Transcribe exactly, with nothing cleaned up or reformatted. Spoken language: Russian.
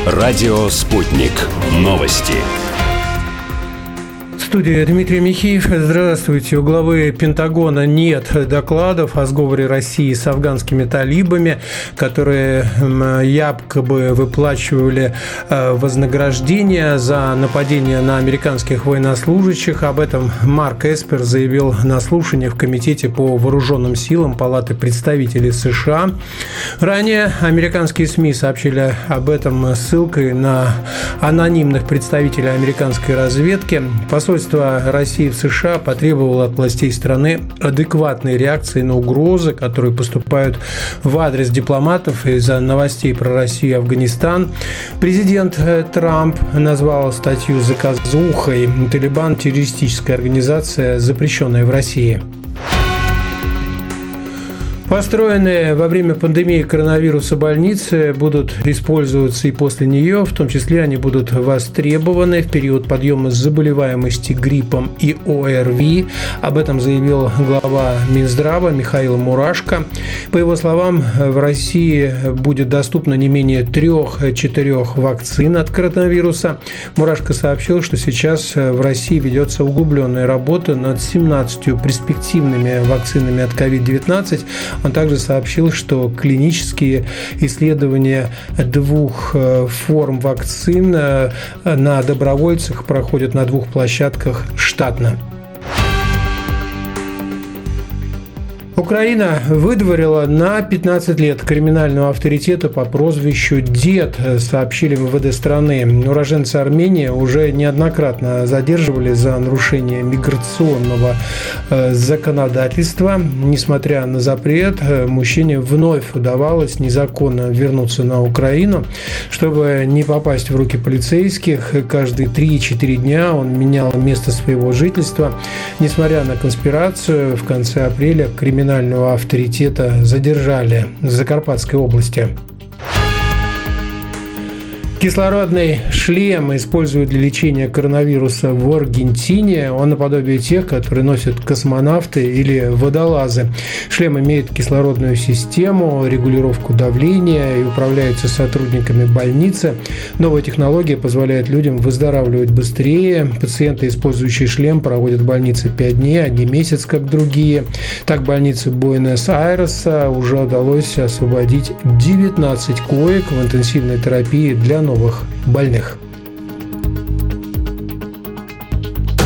Радио «Спутник». Новости. В студии Дмитрий Михеев. Здравствуйте. У главы Пентагона нет докладов о сговоре России с афганскими талибами, которые якобы выплачивали вознаграждение за нападение на американских военнослужащих. Об этом Марк Эспер заявил на слушании в Комитете по вооруженным силам Палаты представителей США. Ранее американские СМИ сообщили об этом ссылкой на анонимных представителей американской разведки. Посольство России в США потребовало от властей страны адекватной реакции на угрозы, которые поступают в адрес дипломатов из-за новостей про Россию и Афганистан. Президент Трамп назвал статью заказухой. Талибан – террористическая организация, запрещенная в России. Построенные во время пандемии коронавируса больницы будут использоваться и после нее, в том числе они будут востребованы в период подъема заболеваемости гриппом и ОРВИ. Об этом заявил глава Минздрава Михаил Мурашко. По его словам, в России будет доступно не менее трех-четырех вакцин от коронавируса. Мурашко сообщил, что сейчас в России ведется углубленная работа над семнадцатью перспективными вакцинами от ковид девятнадцать. Он также сообщил, что клинические исследования двух форм вакцин на добровольцах проходят на двух площадках штатно. Украина выдворила на пятнадцать лет криминального авторитета по прозвищу «Дед», сообщили в МВД страны. Уроженца Армении уже неоднократно задерживали за нарушение миграционного законодательства. Несмотря на запрет, мужчине вновь удавалось незаконно вернуться на Украину. Чтобы не попасть в руки полицейских, каждые три-четыре дня он менял место своего жительства. Несмотря на конспирацию, в конце апреля криминальный криминального авторитета задержали в Закарпатской области. Кислородный шлем используют для лечения коронавируса в Аргентине. Он наподобие тех, которые носят космонавты или водолазы. Шлем имеет кислородную систему, регулировку давления и управляется сотрудниками больницы. Новая технология позволяет людям выздоравливать быстрее. Пациенты, использующие шлем, проводят в больнице пять дней, а не месяц, как другие. Так, в больнице Буэнос-Айреса уже удалось освободить девятнадцать коек в интенсивной терапии для новых больных.